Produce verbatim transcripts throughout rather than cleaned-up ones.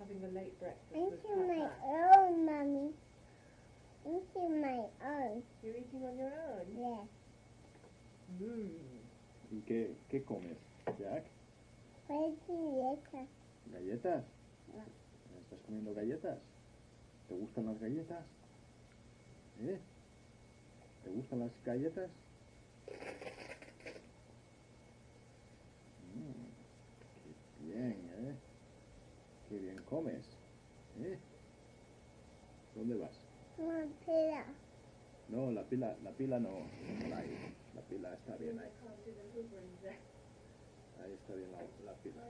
having a late breakfast I'm with eating my Papa. own, Mummy. I'm eating my own. You're eating on your own? Yeah. Mmm. ¿Y qué, qué comes, Jack? Pues dieta. ¿Galletas? No. ¿Estás comiendo galletas? ¿Te gustan las galletas? ¿Eh? ¿Te gustan las galletas? Mm, qué bien, ¿eh? Qué bien comes, ¿eh? ¿Dónde vas? Una pila. No, la pila, la pila no, no la hay. La pila está bien ahí. I can't do the hoovering there. Ahí está bien la, la pila.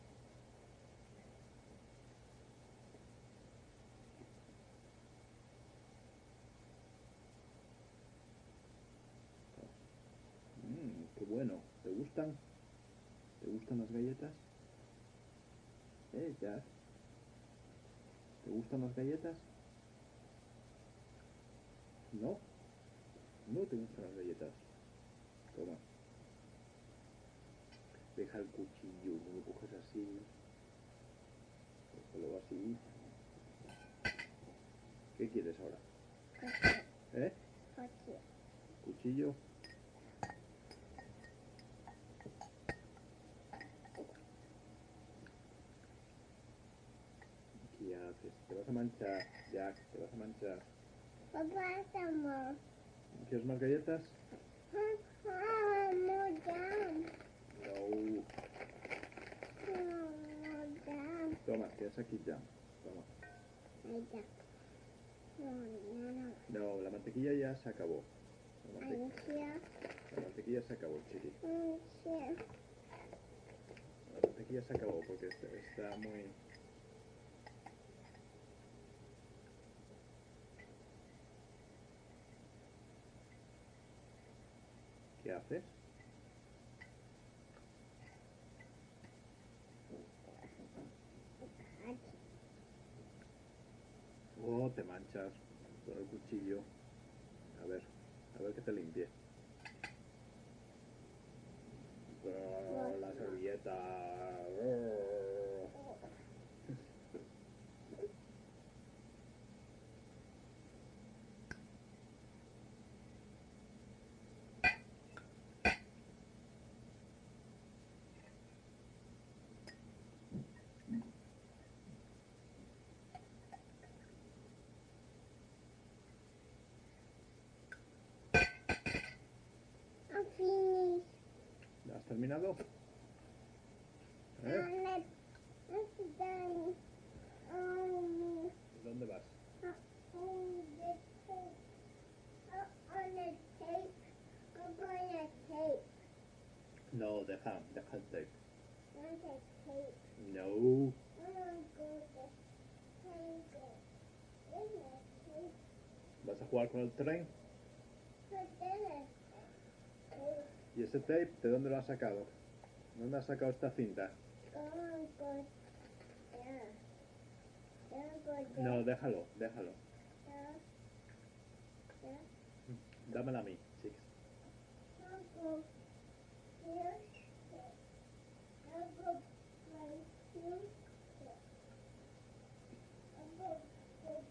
Mmm, qué bueno. ¿Te gustan? ¿Te gustan las galletas? ¿Eh, Jack? ¿Te gustan las galletas? ¿No? ¿No te gustan las galletas? Toma. Deja el cuchillo, no lo coges así. Cógelo así. ¿Qué quieres ahora? ¿Eh? Aquí. ¿Cuchillo? ¿Qué haces? Te vas a manchar, Jack, te vas a manchar. Papá, estamos. ¿Quieres más galletas? Ah, no, jam. No. No, no, jam. Toma, tienes aquí ya. Toma. Ay, ya. No, no, no. No, la mantequilla ya se acabó. La, mante- Ansia. la mantequilla se acabó, chiqui. Ansia. La mantequilla se acabó porque está, está muy... ¿Qué haces? Aquí. Oh, te manchas con el cuchillo. A ver, a ver que te limpie. Oh, la servilleta. Oh. I'm finished. ¿Has terminado? ¿Eh? And let's, let's done. Um, ¿Dónde vas? on the tape. Uh, on the tape. I'm going to tape. No, deja, deja el tape. On the tape. No. I'm going to go to tape. In the tape. ¿Vas a jugar con el tren? But then it's tape. ¿Y ese tape de dónde lo has sacado? ¿Dónde has sacado esta cinta? Going to go there. Then go there. No, déjalo, déjalo. There. There. Dámela a mí, chicos. I'll go here. I'll go right here. I'll go go.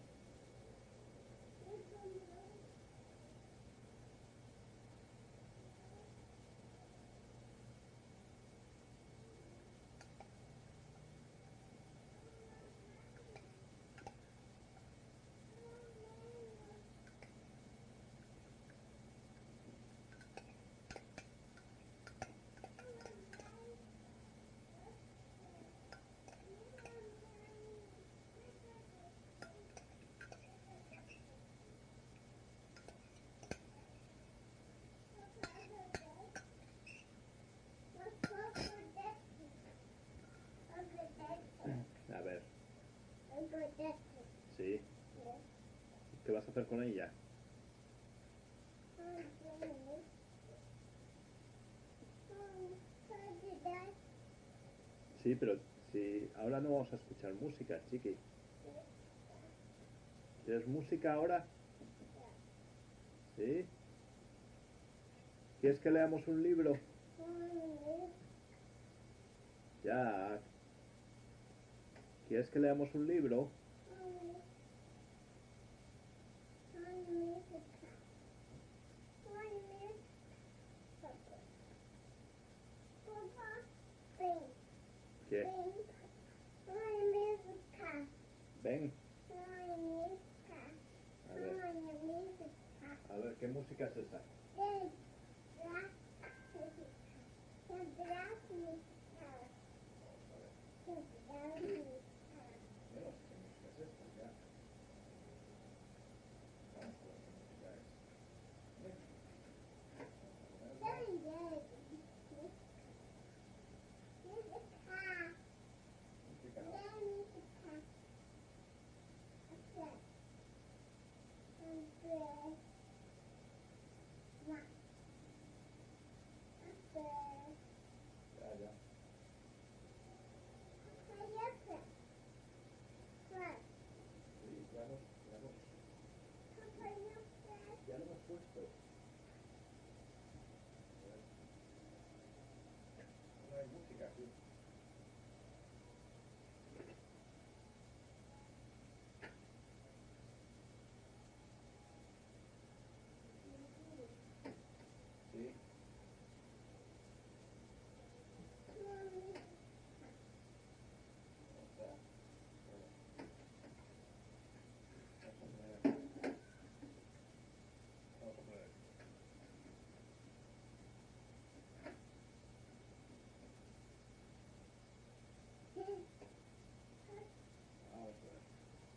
A ver, I'll go that sí. ¿Qué vas a hacer con ella? Sí, pero si ahora no vamos a escuchar música, chiqui. ¿Quieres música ahora? ¿Sí? ¿Quieres que leamos un libro? Ya. ¿Quieres que leamos un libro? ¿Qué? Ven. A ver, a ver, ¿qué música es esa? Yo no sé qué música es esta, ya. Vamos a ver qué música es. Música no. Ya, ya. Sí, ya lo, ya lo, ya lo hemos puesto. A ver. No hay música aquí. Sí. O sea, bueno. Vamos a poner aquí. Vamos a poner aquí. Vamos a ver.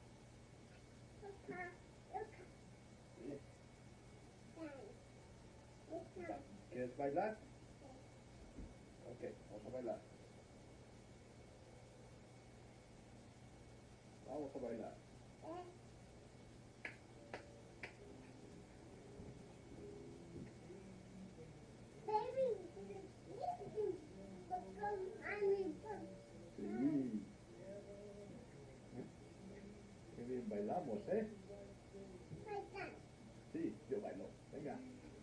Sí. Va. ¿Quieres bailar? Ok, vamos a bailar. Vamos a bailar. Sí. Qué bien bailamos, ¿eh? Sí, yo bailo. Venga.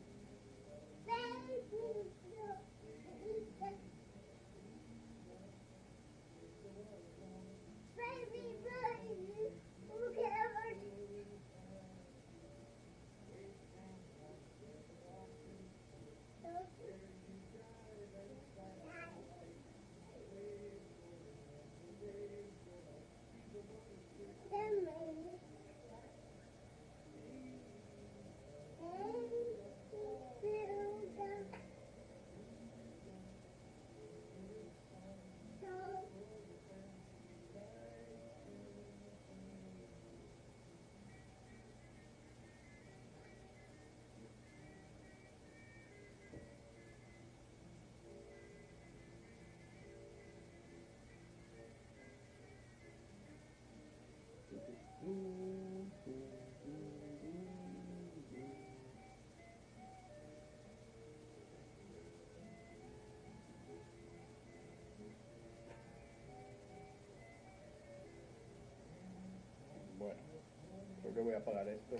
Bueno, creo que voy a apagar esto.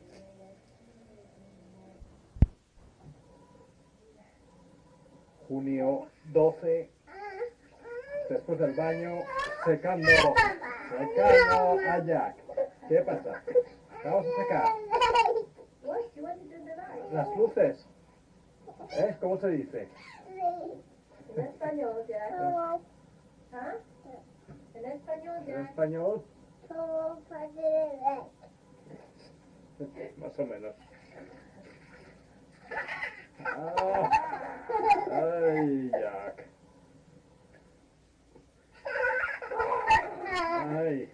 Junio doce, después del baño, secando, secando a Jack. ¿Qué pasa? Vamos a secar. Las luces. ¿Eh? ¿Cómo se dice? En español, Jack. ¿Ah? En español, En Jack. español, más o menos. Ah, ay, Jack. Ay.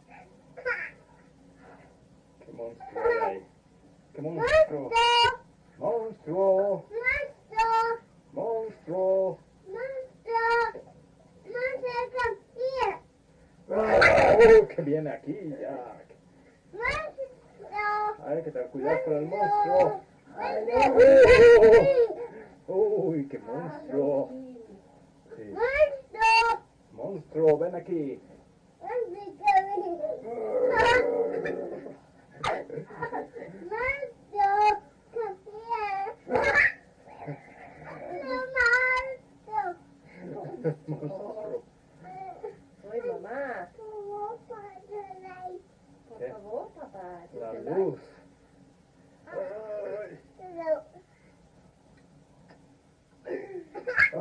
Qué monstruo hay ahí. Qué monstruo. Monstruo. Monstruo. Oh, que viene aquí, Jack. Hay que tener cuidado con el monstruo. Oh, uy, qué monstruo. Sí. Monstruo, ven aquí. Monstruo. Soy mamá.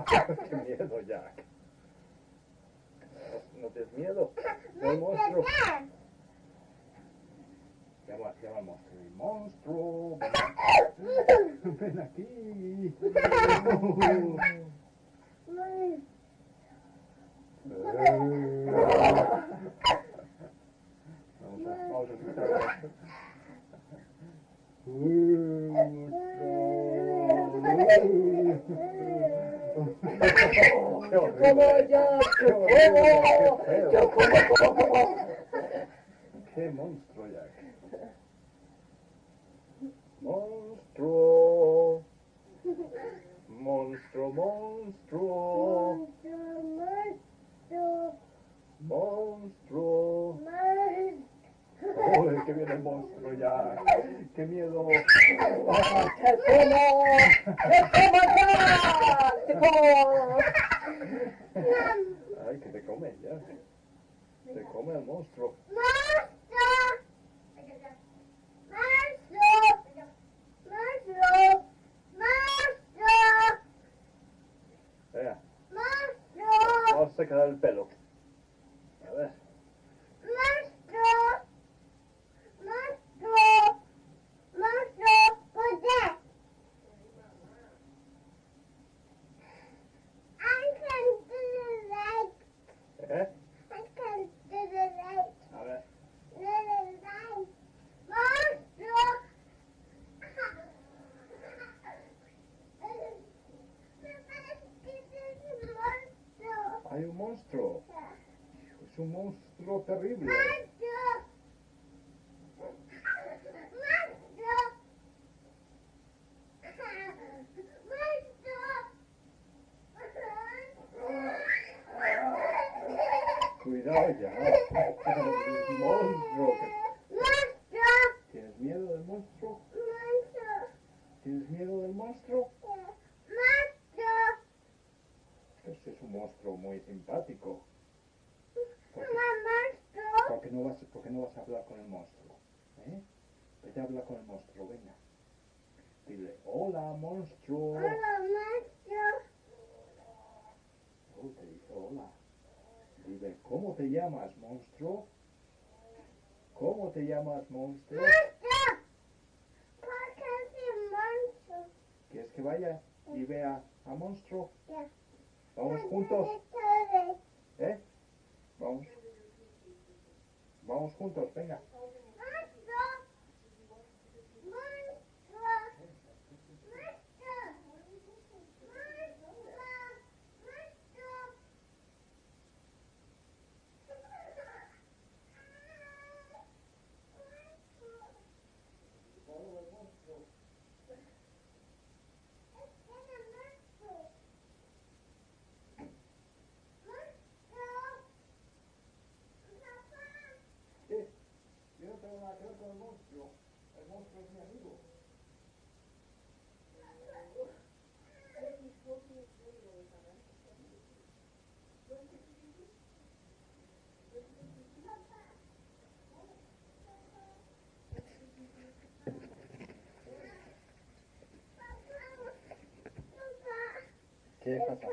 ¡Qué miedo, Jack! ¿No tienes miedo del monstruo? Llama, llama al monstruo. ¡Monstruo! ¡Ven, ven aquí! Vamos a, vamos a escuchar. ¡Qué horrible! ¡Qué horrible! ¡Qué monstruo, Jack! Monstruo, monstruo, monstruo, monstruo. ¡Uy, qué viene el monstruo ya! ¡Qué miedo! ¡Te como! ¡Te como ya! ¡Te como! ¡Ay, que te come ya! ¡Te come el monstruo! Venga, vamos a sacar el pelo. A ver. ¿Eh? A ver. Hay un monstruo. Es un monstruo terrible. Cuidado ya. El monstruo. ¿Tienes miedo del monstruo? ¿Tienes miedo del monstruo? Este es un monstruo muy simpático. ¿Por qué, ¿por qué no vas, por qué no vas a hablar con el monstruo? ¿Eh? Vete a hablar con el monstruo, venga. Dile, hola, monstruo. Oh, te dice hola. Dile, ¿cómo te llamas, monstruo? ¿Cómo te llamas, monstruo? ¿Quieres que vaya y vea a monstruo? ¿Vamos juntos? ¿Eh? Vamos. Vamos juntos, venga. ¿Qué? Yo no tengo nada que ver con el monstruo. El monstruo es mi amigo. ¿Qué pasa?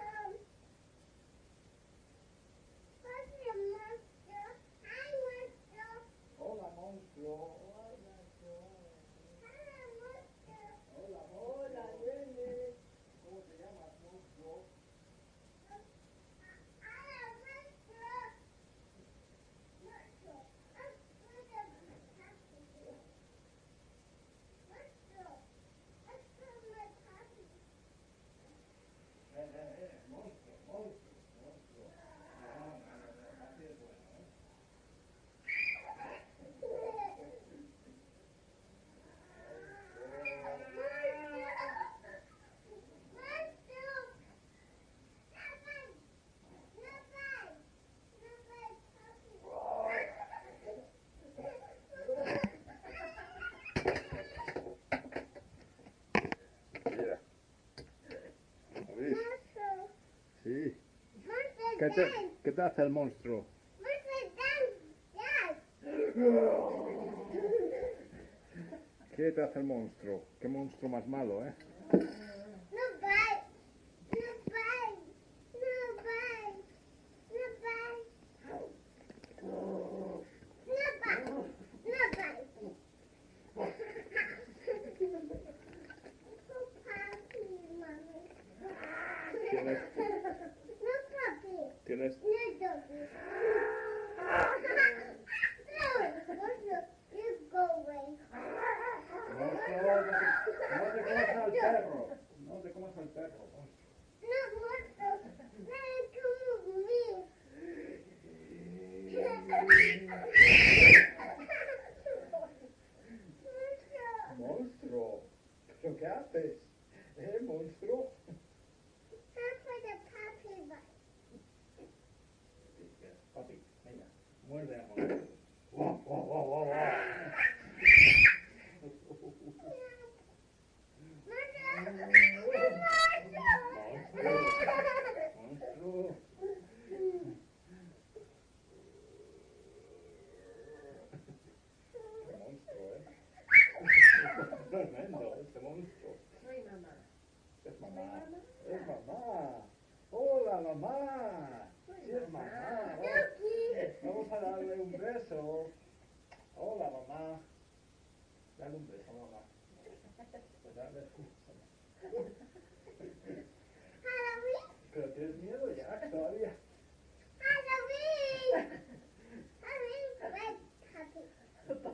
Hola, monstruo. Hola, nene. ¿Cómo te llamas, monstruo? Eh, eh, eh, monstruo, monstruo, monstruo. No, no, no, no, así es bueno, ¿eh? Mira. ¿Ves? Sí. ¿Qué te, ¿Qué te hace el monstruo? ¿Qué te hace el monstruo? ¿Qué monstruo más malo, eh? Tienes, No, puppy. tienes, No, doggy. No, monstruo, you go away. monstruo, no te, no te comas al perro, no te comas al perro, monstruo. No, monstruo, let come with me. Monstruo, ¿pero qué haces? ¿Eh, monstruo? Time for the puppy bite. Papi, venga, muerde a monstruo. Guau, guau, guau, guau, guau. Monstruo. Qué monstruo, ¿eh? Tremendo, este monstruo. Soy mamá. Es mamá. Es mamá. Hola, mamá. Sí, es mamá. Vamos a darle un beso. Hola, mamá. Dale un beso, mamá. Dale un beso. Halloween, Pero tienes miedo ya, todavía. Halloween. Halloween, red puppy. Papa,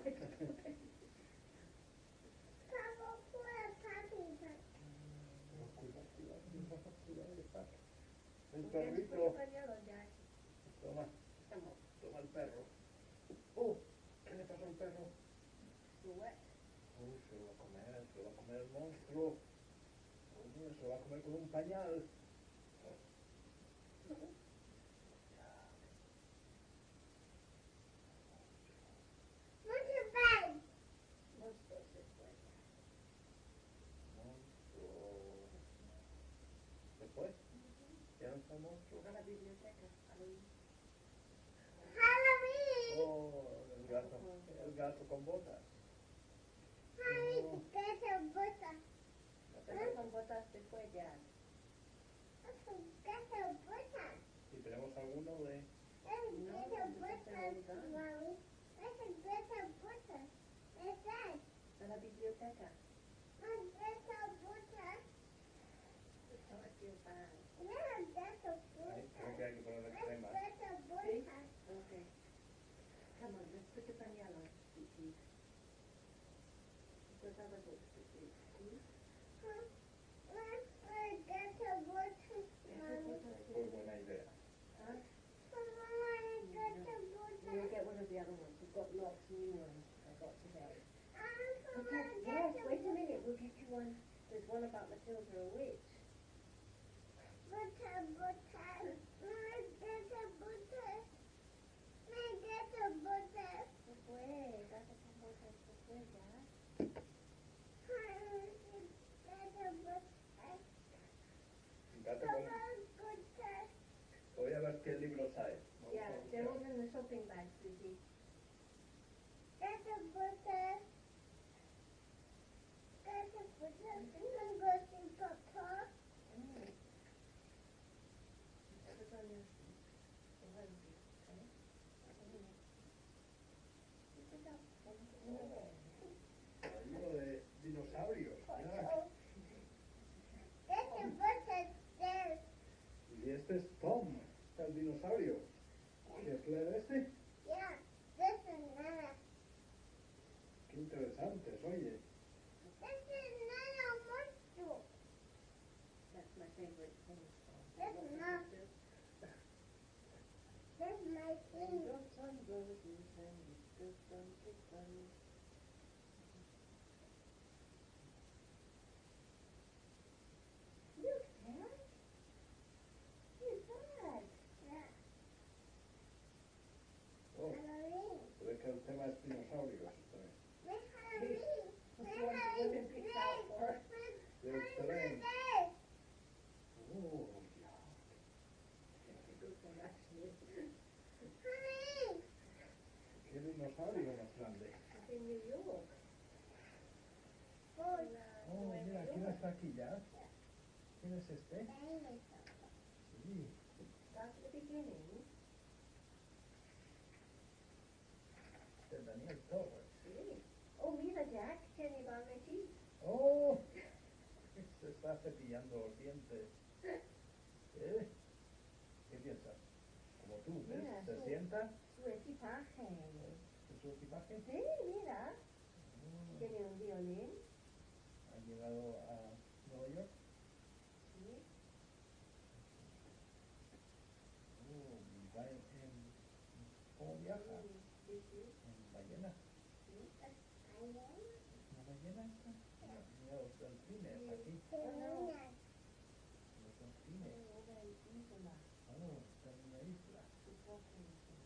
put a puppy bite. Cuidado, cuidado, cuidado, cuidado, cuidado. El ¿Por qué no perrito. pones pañal, Jack? Toma, Estamos toma el perro. Oh, ¿qué le pasó al perro? wet. Uy, se lo va a comer, se lo va a comer el monstruo. Uy, se lo va a comer con un pañal. Monster bite. Monstruo se fue. Monstruo. ¿Se fue? ¿Ya no está el monstruo? A la biblioteca. Halloween. Halloween. Oh, el gato, el gato con botas. Halloween, get a butter. Pero con botas se fue, Jack. Get a butter. Y tenemos alguno de... Let's get a butter, Mommy. Let's get a butter. Let's that. A la biblioteca. Let's get a butter. Oh, I feel bad. Let's get a Ay, butter. creo que hay que ponerle Let's crema. get a butter. Okay. Come on, let's put the pañal on. Sweet pea. Let's have a look, sweet pea. See? Let's get a butter, Mommy. Muy buena idea. Huh? Mama, get a We'll butter. get one of the other ones. We've got lots of new ones. I got today. I'm Okay, gonna yes, get a wait a minute. We'll get you one. There's one about Matilda a witch. butter, butter. Mama, get a butter. Mama, get a butter. Se fue. Gato con botas se fue, Jack. Gato con... Voy a ver qué libros hay. Vamos Yeah, a buscar. they're all in the shopping bag, Susie. Mm. Put it on your behind you, okay? Mm. Pick it up. Hay uno de dinosaurios. Mira. Y este es Tom, el dinosaurio. ¿Quieres leer este? Qué interesantes, oye. That's my favorite thing. That's not. That's my thing. Raindrops on roses and whiskers from the sun. Look, Dad. You're bad. Oh, se ve que el tema es dinosaurios. también. That's the one the women picked out for. Del tren. Oh, ya. Good one, actually. Qué dinosaurio más grande. It's in New York. Oh, In, uh, Oh, New mira, ¿quién York. está aquí ya? ¿Quién es este? Sí. Start at the beginning. De Daniel Torres. Really? Oh, mira, Jack. Kenny Barnetti. ¡Oh! Se está cepillando los dientes. ¿Eh? ¿Qué piensas? Como tú, ¿ves? Mira, Se su- sienta, Su equipaje. es su equipaje. Sí, mira. Mm, Tiene un violín. ha llegado a Nueva York. Sí. Oh, va en, en- ¿cómo viaja? Sí, sí, En ballena. sí. ¿Una ballena esta? Mira, mira los delfines aquí. Los delfines. Una isla. Oh, está en una isla. Su propia isla.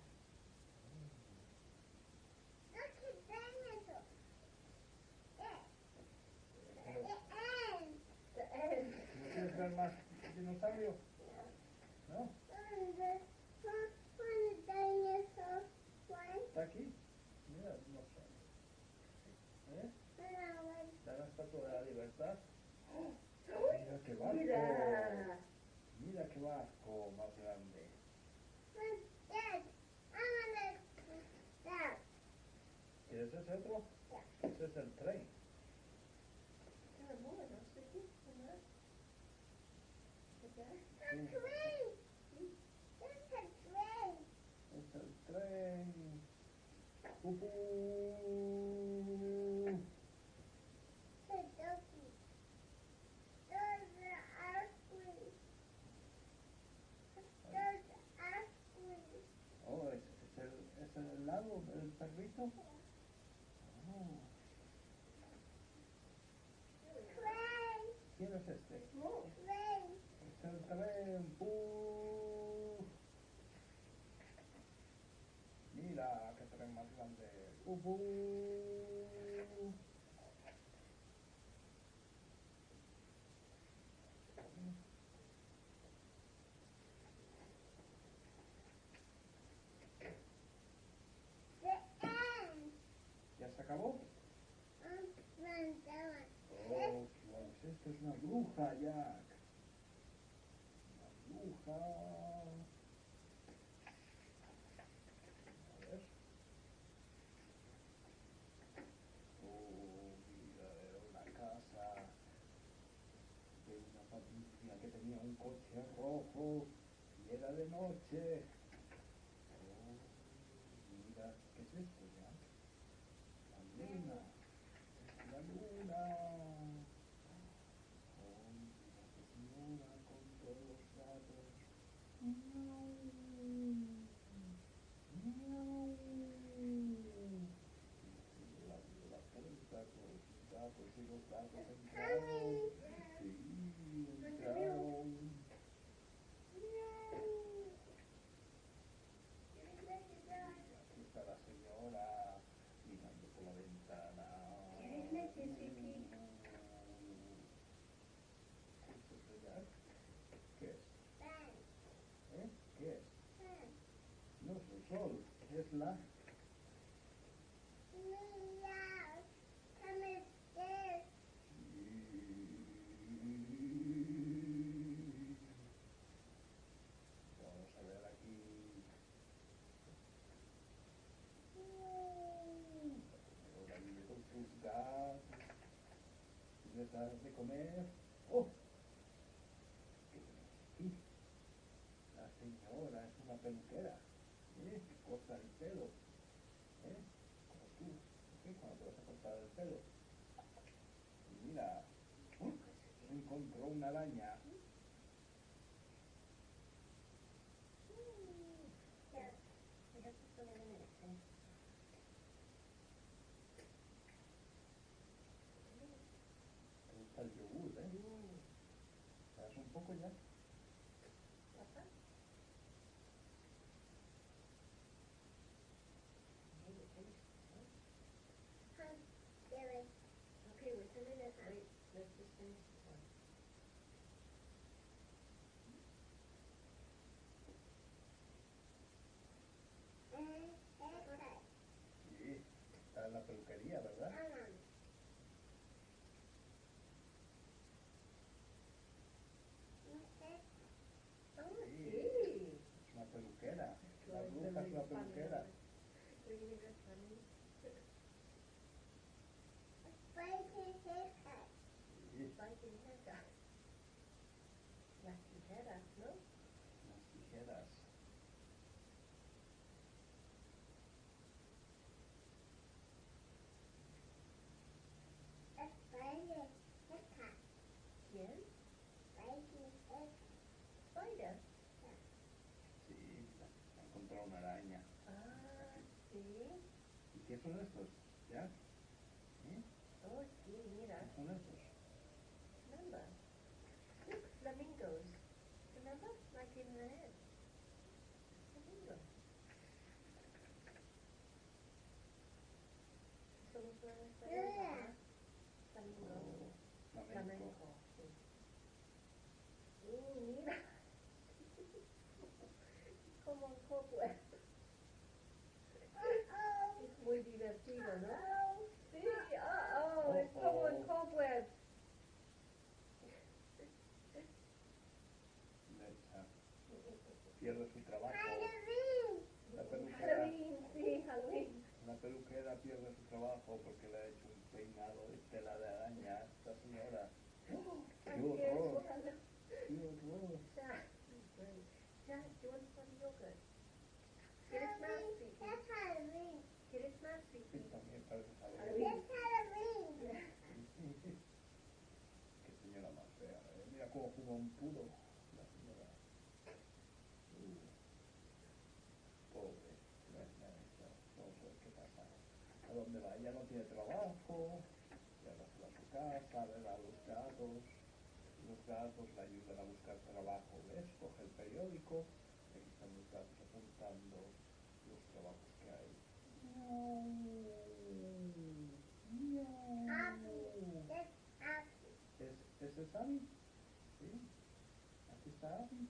Pero, Eh, ¿no quieres ver más dinosaurios? ¿No? ¿Está aquí? Mira, no sé. ¿Eh? Está en la Estatua de la Libertad. Mira qué barco. Mira. Mira qué barco más grande. ¿Quieres ese otro? Ese es el tren. Está bueno, sí. ¿Cómo es? ¿Qué tal? Sí, es el tren. ¡Pupú! Oh, ¿es, es el, es el helado del perrito? Oh, ¿quién es este? Oh, Es el tren. ¡Puf! Mira qué tren más grande. ¡Pupú! ¿Ya se acabó? Oh, ¿cuál es esto? Es una bruja, Jack. Una bruja. A ver. Oh, mira, era una casa de una familia que tenía un coche rojo y era de noche. Oh, mira, ¿qué es esto, Jack? La luna. Es la luna. Oh, mira qué señora con todos los gatos. Miau. Miau. Y la, la puerta con los gatos y los gatos entraron. Sí, entraron. Y aquí está la señora mirando por la ventana. ¿qué necesito? ¿Qué es eso, Jack? ¿Qué es? ¿Eh? ¿Qué es? No es el sol, es la... Vamos a ver aquí. Ahora vive con sus gatos. ¿Y les das de comer? ¡Oh! ¿Qué tenemos aquí? La señora es una peluquera. ¿Eh? Que corta el pelo. ¿Eh? Como tú. ¿Eh? Cuando te vas a cortar el pelo. Y mira. ¡Oh! Encontró una araña. Mira, justo me viene este. Te gusta el yogur, ¿eh? ¿Te das un poco ya? Papá. Maybe finish this one. Okay, we're still in it. Wait, let's just finish this one. Sí. Está en la peluquería, ¿verdad? Oh, Sí. sí. Es una peluquera. La Like bruja es really una funny. peluquera. Really good funny. Sí. Biting haircut. Las tijeras, ¿no? ¿Qué son estos? ¿Ya? ¿Eh? Oh, sí, mira. ¿Qué son estos? Remember? Look, flamingos. Remember? Like in the head. Flamingo. Somos una española, ¿verdad? Flamingo. Oh, flamenco. Flamenco, sí. Uh, mira. Como un cobweb. Uh-oh. Es muy divertido, ¿no? Uh-oh. Sí, oh, oh, es como un cobweb. Lecha. Pierde su trabajo. Halloween. La peluquera, Halloween, sí, Halloween. la peluquera pierde su trabajo porque le ha hecho un peinado de tela de araña a esta señora. ¡Qué Ay, horror! qué horror. ¡Qué horror! Jack, great. Jack, do you want some yogurt? ¿Quieres más, Halloween. Vicky? That's Halloween. ¿Quieres más, Sí, Vicky? también parece Halloween. Halloween. That's Halloween. Qué señora más fea, ¿eh? Mira cómo fuma un puro la señora. Uh, pobre. Venga, esto. Vamos a ver qué pasa. ¿A dónde va? Ya no tiene trabajo. Ya no se va a su casa, a ver a los gatos. Los gatos le ayudan a buscar trabajo. ¿Ves? Coge el periódico. Aquí están los gatos apuntando los trabajos que hay. Abby. That's Abby. ¿Es, ¿Ese es Abby? Sí. Aquí está Abby.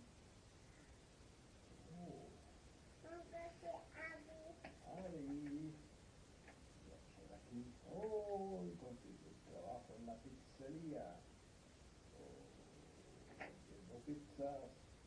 Oh, I'm going to say Abby. Abby. Vamos a ver aquí. Oh, y consiguió un trabajo en la pizzería. Oh, vendiendo pizzas.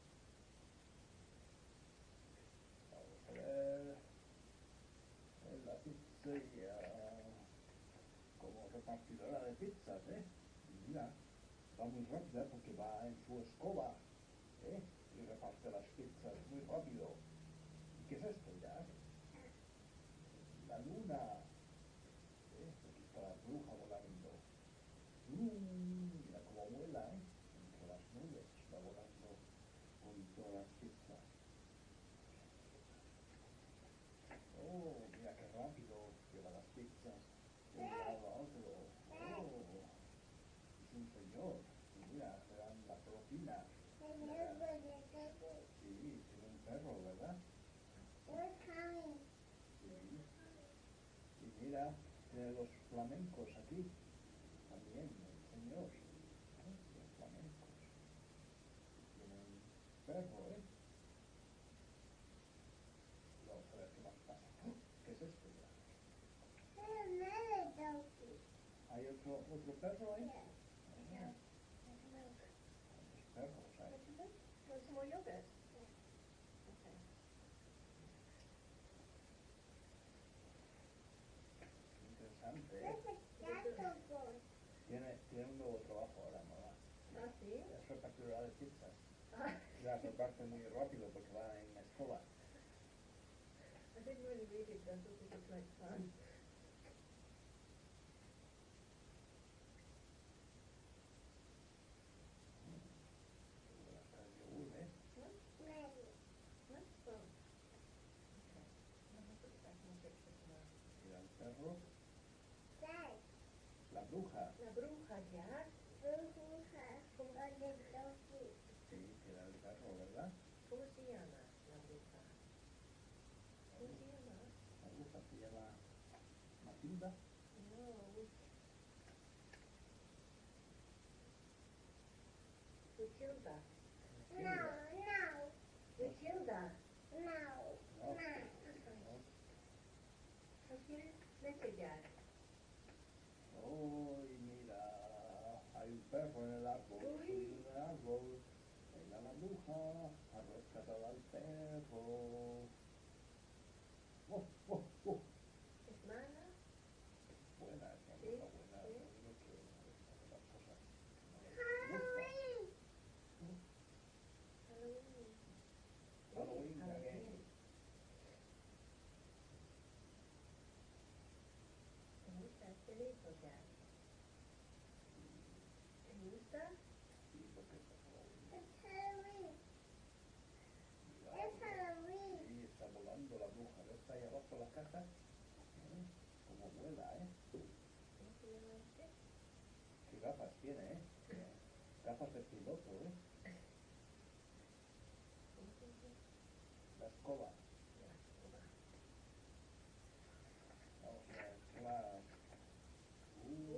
Vamos a ver. En la pizzería. Como repartidora de pizzas, ¿eh? Y mira, va muy rápida porque va en su escoba, ¿eh? Y reparte las pizzas muy rápido. ¿Y qué es esto ya? La luna. ¿Eh? Aquí está la bruja volando. Mm, mira cómo vuela, ¿eh? Entre las nubes va volando con todas las pizzas. Oh, mira qué rápido lleva las pizzas de un lado a otro. Oh, es un señor. Y mira, le dan la propina. And Le you're dan- going to take it. Sí, tiene un perro, ¿verdad? We're coming. Sí. Y mira, tiene los flamencos aquí. También, el señor. ¿Eh? Los flamencos. Tiene un perro, ¿eh? Vamos a ver qué más pasa. ¡Oh! ¿Qué es esto ya? There's another donkey. ¿Hay otro, otro perro ahí? Yes. Ah, There's milk. ¿cuántos perros hay? Want some milk? Want some more yogurt? Okay. Interesante, ¿eh? Where's the gato going? Tiene, tiene un nuevo trabajo ahora, mamá. Ah, sí? Es repartidora de pizzas. Ah, La reparte muy rápido porque va en la escoba. I didn't really read it, but I thought it was like fun. Qué buena está el yogur, ¿eh? What? Ready. What? Oh. Okay. I'll put it back in the picture tomorrow. Mira el perro. Dad. La bruja. La bruja, Jack. Bruja. On the donkey. Sí, tiene el perro, ¿verdad? ¿Cómo se llama la bruja? ¿Cómo se llama? La bruja se llama Matilda. No. Matilda. No, no, Matilda. no, No, no. no. ¿No quieres? Vete, Jack. Oh, y mira, hay un perro en el árbol. Uy. Subido en el árbol. Venga la bruja a rescatar al perro. Oh, oh, oh. ¿Es mala? Buena, es una Sí, bruja buena. sí. Lo único que hace las cosas no les gusta. Halloween. Halloween. Halloween again. Halloween. ¿Te gusta este libro, Jack? ¿Te gusta? Sí, porque es Halloween. It's Halloween. Mira, It's Halloween. sí, está volando la bruja. ¿Ves ahí abajo la caja? ¿Eh? Vuela, ¿eh? ¿Cómo se llama este? Qué gafas tiene, ¿eh? Gafas de piloto, ¿eh? ¿Cómo se llama? La escoba. La escoba. Vamos a ver, claro. Uh,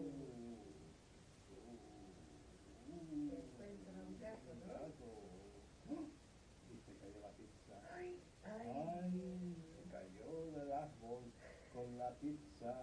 Se encuentra un gato, un ¿no? gato. ¡Ah! Y se cayó la pizza. Ay, ay. Ay, se cayó del árbol con la pizza.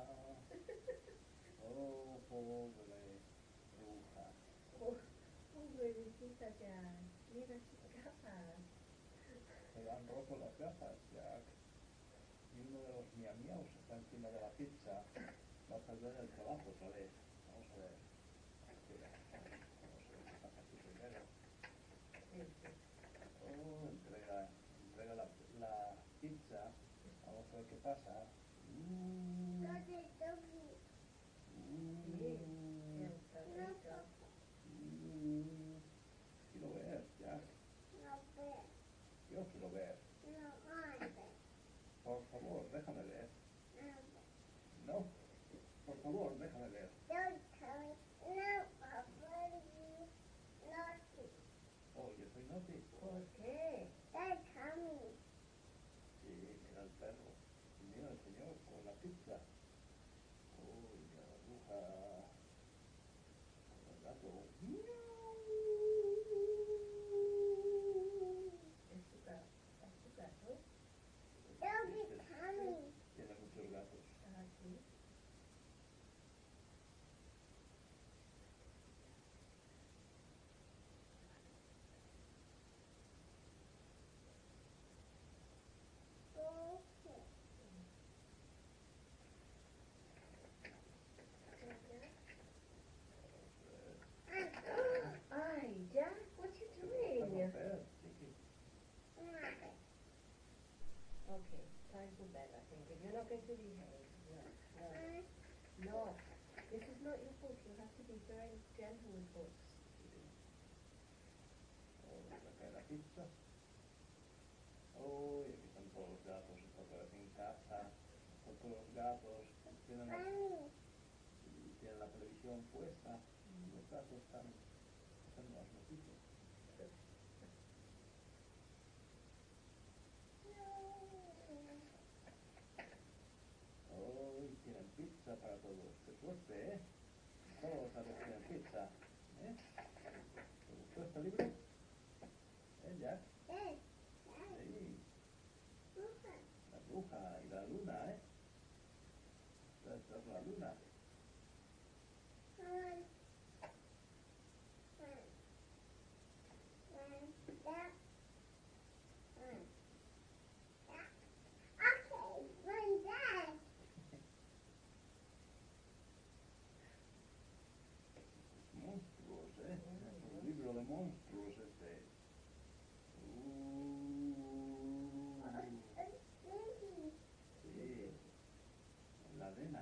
Oh, pobre bruja. Oh, pobrecita ya. Mira sus gafas. Se le han roto las gafas, Jack. Y uno de los miamiaos está encima de la pizza. Va a perder el trabajo otra vez. Vamos a ver. Espera. Vamos a ver qué pasa aquí primero. Sí, sí. Oh, entrega, entrega la, la pizza. Vamos a ver qué pasa. Uh, Doggy, doggy. Sí, uh, el perrito. uh. Quiero ver, Jack. No bear. Yo quiero ver. No bear. Por favor, déjame ver. No bear. No, por favor, déjame ver. Don't tell me. No, Papa, you naughty. Oh, yo soy naughty. ¿Por qué? Don't tell me. Sí, mira el perro. Y mira el señor con la pizza. Oh, y mira la bruja. Con el gato. Es su gato. Es su gato. Doggy, Este tell me. tiene muchos gatos. Ah, sí. Okay. Ay, Jack, what you ¿Qué vas a doing? hacer, chiqui? Nothing. Okay, time for bed, I think. If you're not going to behave, no, no, Uh, no. This is not your book. You have to be very gentle with books. Oh, le cae la pizza. Oh, y aquí están todos los gatos. Está otra vez en casa. Están todos los gatos. Tienen la, Mommy. tienen la televisión puesta. Y los gatos están haciendo las noticias. Oh, y tienen pizza para todos. Qué suerte, ¿eh? Todos los gatos tienen pizza. ¿Eh? ¿Te gustó este libro? ¿Eh, Jack? Yes. Sí. Super. La bruja y la luna, ¿eh? Esta, esta es la luna. One. One. One. That. One. That. Okay. One that. Monstruos, ¿eh? Es un libro de monstruos este. Uh, Stinky. sí, en la arena.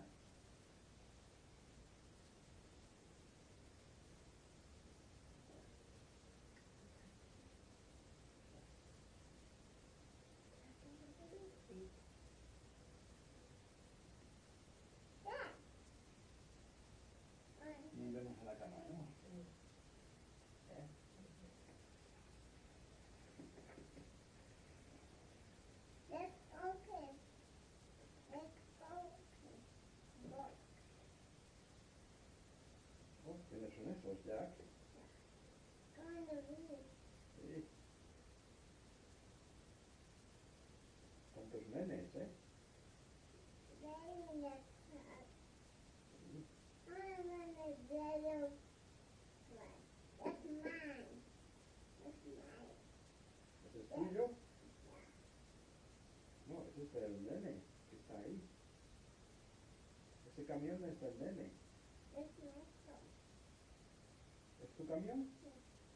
Sí. That. One. Y vemos a la cama, ¿no? ¿Eh? Let's open. Let's open. Book. Oh, ¿quiénes son esos, Jack? Gonna read. Sí. Tantos nenes, ¿eh? Getting the cup. Sí. I'm gonna get a one. That's mine. That's mine. ¿Ese es tuyo? No, ese es el nene que está ahí. Ese camión es del nene. That's my cup. ¿Es tu camión? Sí.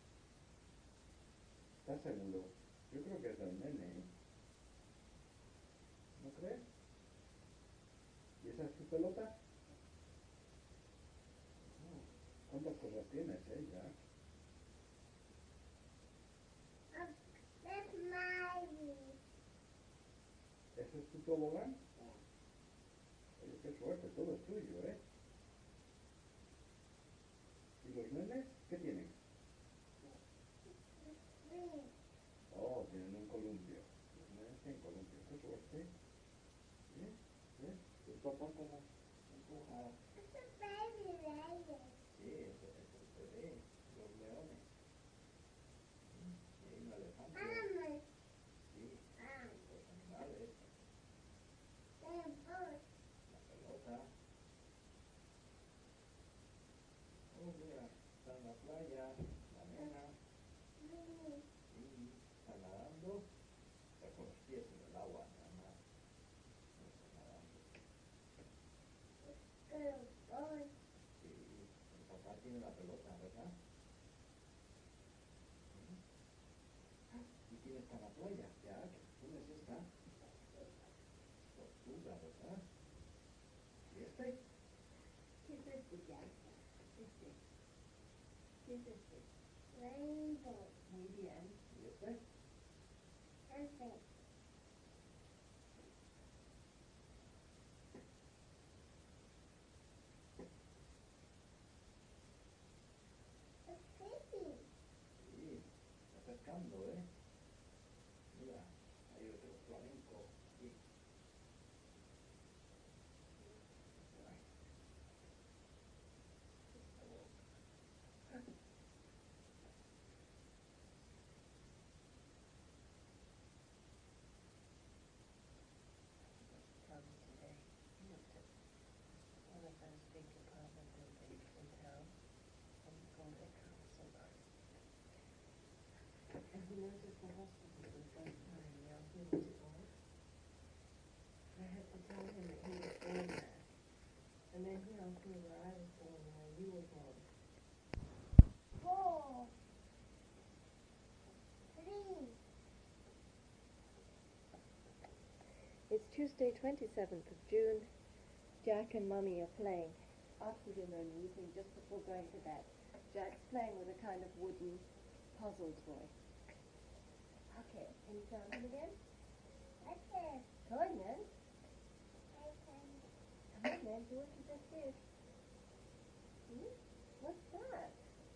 ¿Estás seguro? Yo creo que es del nene, ¿eh? ¿No crees? ¿Y esa es tu pelota? Oh, ¿cuántas cosas tienes, eh, Jack? Um, that's my room. ¿Ese es tu tobogán? Yeah. Oye, qué qué suerte, todo es tuyo, ¿eh? ¿Y los nenes qué tienen? Oh, tienen un columpio. Los nenes tienen columpio, qué suerte. ¿Eh? ¿Eh? ¿Tu papá cómo empuja? Sí, ese es el bebé, los leones. Y un elefante. Sí, los animales. La pelota. Oh, mira, está en la playa, la nena. Sí, está nadando. Está con los pies en el agua, nada más. No está nadando. Sí, el papá tiene la pelota, ¿verdad? ¿Y quién está en la playa? Ya, ¿quién es esta? Tortuga, ¿verdad? ¿Y este? ¿Qué es este, Jack? Este. ¿Qué es este? Rainbow. Muy bien. ¿Y este? Perfect. It's fishing. Sí, está pescando, ¿eh? Mira, hay otro flamenco aquí. Ay, esta boca. From today. He looked at one of those big apartment buildings in town, and he called it Castle. And he noticed the hospital for the first time. He asked me what it was. I had to tell him that he was born there. And then he asked me where I was born and where you were born. Four. Three. It's Tuesday, twenty-seventh of June. Jack and Mummy are playing after dinner in the evening, just before going to bed. Jack's playing with a kind of wooden puzzle toy. Okay, can you count them again? Okay. Come on then. Okay. Come on then, do what you just did. Hmm? What's that?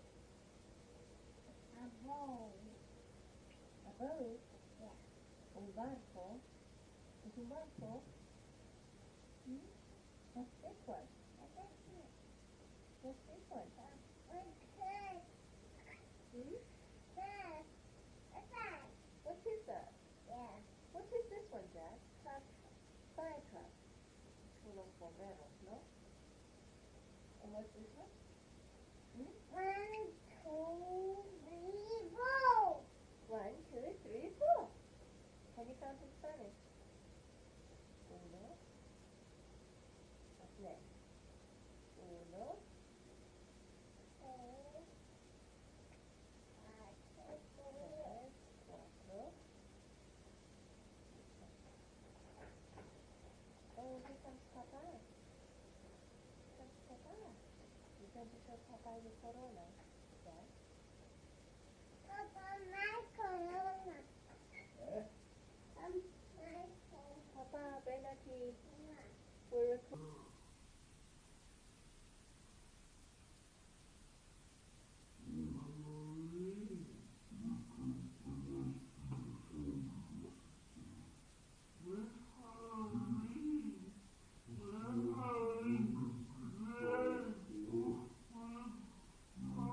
A bowl. A boat? Yeah. Un barco? ¿Es un barco? Hmm? What's this one? What's this? What's this one? What's this? Hmm? This. What's that? What is that? Yeah. What is this one, Jack? Truck. Fire truck. For los bomberos, ¿no? And what's this one? Hmm? One, two, three, four. One, two, three, four. Can you count in Spanish? Uno. What's next? Uno. Three. Five, six, seven, Tres. Cuatro. Oh, here comes Papa. Here comes Papa. You're going to show Papa your corona. Yes. Papa, my corona. ¿Eh? Um, my corona. Papa, ven aquí. We're recording. Thank you.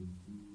Mm-hmm.